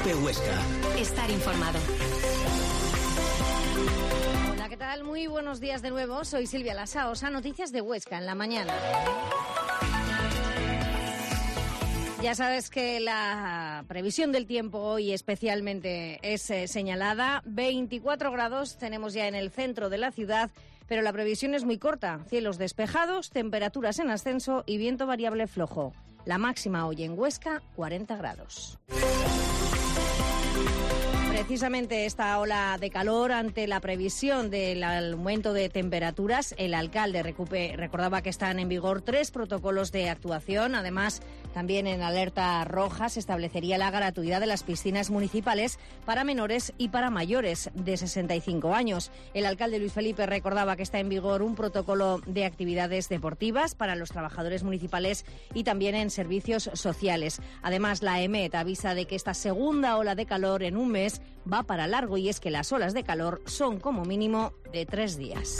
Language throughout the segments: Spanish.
COPE Huesca. Estar informado. Hola, ¿qué tal? Muy buenos días de nuevo. Soy Silvia Lasaosa, Noticias de Huesca en la mañana. Ya sabes que la previsión del tiempo hoy especialmente es señalada. 24 grados tenemos ya en el centro de la ciudad, pero la previsión es muy corta. Cielos despejados, temperaturas en ascenso y viento variable flojo. La máxima hoy en Huesca, 40 grados. Precisamente esta ola de calor, ante la previsión del aumento de temperaturas, el alcalde recordaba que están en vigor 3 protocolos de actuación. Además, también en alerta roja se establecería la gratuidad de las piscinas municipales para menores y para mayores de 65 años. El alcalde Luis Felipe recordaba que está en vigor un protocolo de actividades deportivas para los trabajadores municipales y también en servicios sociales. Además, la EMET avisa de que esta segunda ola de calor en un mes va para largo, y es que las olas de calor son como mínimo de 3 días.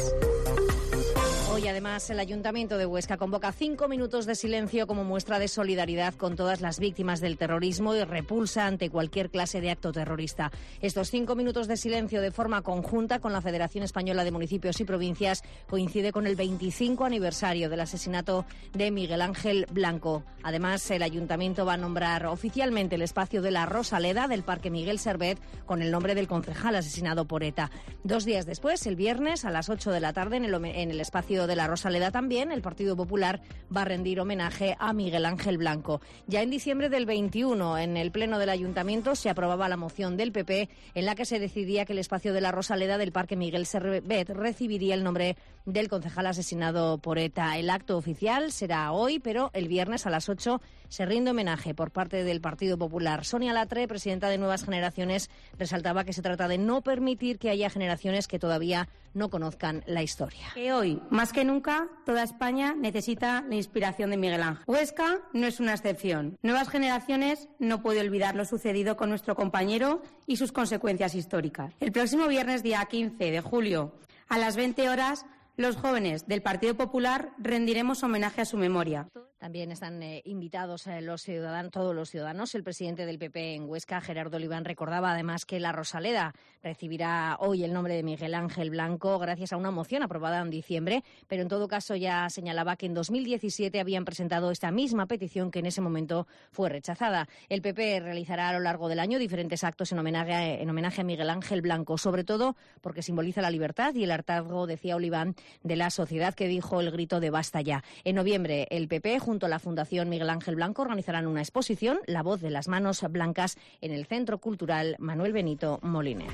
Hoy, además, el Ayuntamiento de Huesca convoca 5 minutos de silencio como muestra de solidaridad con todas las víctimas del terrorismo y repulsa ante cualquier clase de acto terrorista. Estos 5 minutos de silencio de forma conjunta con la Federación Española de Municipios y Provincias coincide con el 25 aniversario del asesinato de Miguel Ángel Blanco. Además, el Ayuntamiento va a nombrar oficialmente el espacio de la Rosaleda del Parque Miguel Servet con el nombre del concejal asesinado por ETA. 2 días después, el viernes, a las 8 de la tarde, en el espacio de la Rosaleda también, el Partido Popular va a rendir homenaje a Miguel Ángel Blanco. Ya en diciembre del 21, en el Pleno del Ayuntamiento, se aprobaba la moción del PP en la que se decidía que el espacio de la Rosaleda del Parque Miguel Servet recibiría el nombre del concejal asesinado por ETA. El acto oficial será hoy, pero el viernes a las 8 se rinde homenaje por parte del Partido Popular. Sonia Latre, presidenta de Nuevas Generaciones, resaltaba que se trata de no permitir que haya generaciones que todavía no conozcan la historia. Que hoy, más que nunca, toda España necesita la inspiración de Miguel Ángel. Huesca no es una excepción. Nuevas Generaciones no puede olvidar lo sucedido con nuestro compañero y sus consecuencias históricas. El próximo viernes, día 15 de julio, a las 20 horas, los jóvenes del Partido Popular rendiremos homenaje a su memoria. También están invitados todos los ciudadanos. El presidente del PP en Huesca, Gerardo Oliván, recordaba además que la Rosaleda recibirá hoy el nombre de Miguel Ángel Blanco gracias a una moción aprobada en diciembre, pero en todo caso ya señalaba que en 2017 habían presentado esta misma petición que en ese momento fue rechazada. El PP realizará a lo largo del año diferentes actos en homenaje a Miguel Ángel Blanco, sobre todo porque simboliza la libertad y el hartazgo, decía Oliván, de la sociedad, que dijo el grito de basta ya. En noviembre, el PP, junto a la Fundación Miguel Ángel Blanco, organizarán una exposición, La voz de las manos blancas, en el Centro Cultural Manuel Benito Moliner.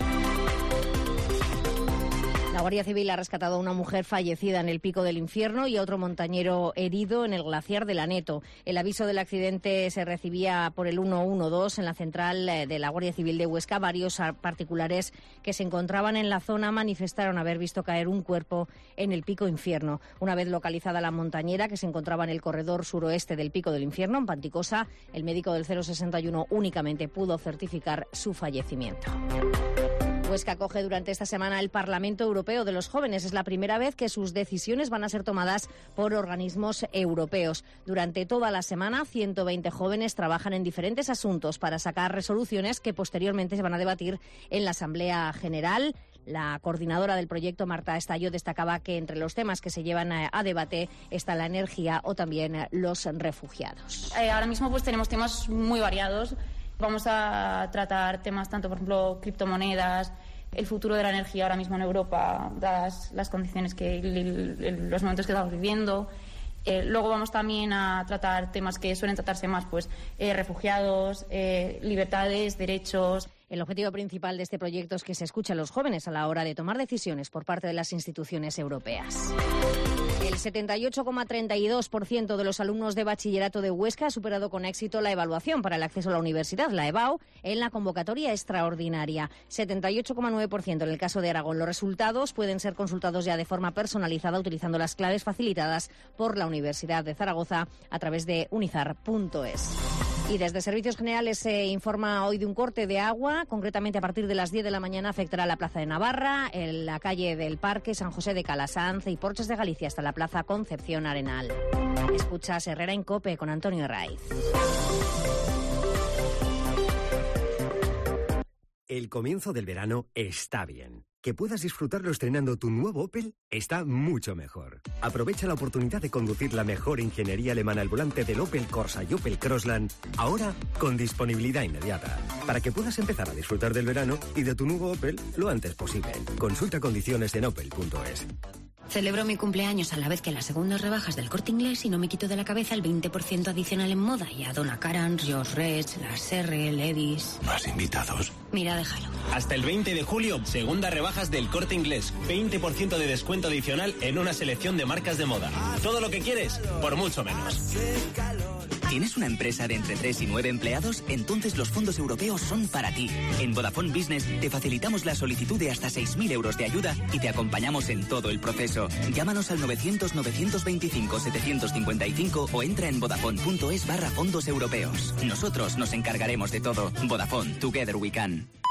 La Guardia Civil ha rescatado a una mujer fallecida en el Pico del Infierno y a otro montañero herido en el glaciar del Aneto. El aviso del accidente se recibía por el 112 en la central de la Guardia Civil de Huesca. Varios particulares que se encontraban en la zona manifestaron haber visto caer un cuerpo en el Pico Infierno. Una vez localizada la montañera, que se encontraba en el corredor suroeste del Pico del Infierno, en Panticosa, el médico del 061 únicamente pudo certificar su fallecimiento. Huesca acoge durante esta semana el Parlamento Europeo de los Jóvenes. Es la primera vez que sus decisiones van a ser tomadas por organismos europeos. Durante toda la semana, 120 jóvenes trabajan en diferentes asuntos para sacar resoluciones que posteriormente se van a debatir en la Asamblea General. La coordinadora del proyecto, Marta Estallo, destacaba que entre los temas que se llevan a debate está la energía o también los refugiados. Ahora mismo pues tenemos temas muy variados. Vamos a tratar temas tanto, por ejemplo, criptomonedas, el futuro de la energía ahora mismo en Europa, dadas las condiciones los momentos que estamos viviendo. Luego vamos también a tratar temas que suelen tratarse más, pues refugiados, libertades, derechos. El objetivo principal de este proyecto es que se escuche a los jóvenes a la hora de tomar decisiones por parte de las instituciones europeas. El 78,32% de los alumnos de bachillerato de Huesca ha superado con éxito la evaluación para el acceso a la universidad, la EBAU, en la convocatoria extraordinaria. 78,9% en el caso de Aragón. Los resultados pueden ser consultados ya de forma personalizada utilizando las claves facilitadas por la Universidad de Zaragoza a través de unizar.es. Y desde Servicios Generales se informa hoy de un corte de agua. Concretamente, a partir de las 10 de la mañana afectará la Plaza de Navarra, en la calle del Parque, San José de Calasanz y Porches de Galicia hasta la Plaza Concepción Arenal. Escuchas Herrera en COPE con Antonio Raiz. El comienzo del verano está bien. Que puedas disfrutarlo estrenando tu nuevo Opel está mucho mejor. Aprovecha la oportunidad de conducir la mejor ingeniería alemana al volante del Opel Corsa y Opel Crossland, ahora con disponibilidad inmediata, para que puedas empezar a disfrutar del verano y de tu nuevo Opel lo antes posible. Consulta condiciones en opel.es. Celebro mi cumpleaños a la vez que las segundas rebajas del Corte Inglés y no me quito de la cabeza el 20% adicional en moda y a Donna Karan, George Reds, Las R, Levi's. ¿Más invitados? Mira, déjalo. Hasta el 20 de julio, segundas rebajas del Corte Inglés. 20% de descuento adicional en una selección de marcas de moda. Todo lo que quieres, por mucho menos. ¿Tienes una empresa de entre 3 y 9 empleados? Entonces los fondos europeos son para ti. En Vodafone Business te facilitamos la solicitud de hasta 6.000 euros de ayuda y te acompañamos en todo el proceso. Llámanos al 900-925-755 o entra en vodafone.es/fondos europeos. Nosotros nos encargaremos de todo. Vodafone, Together We Can.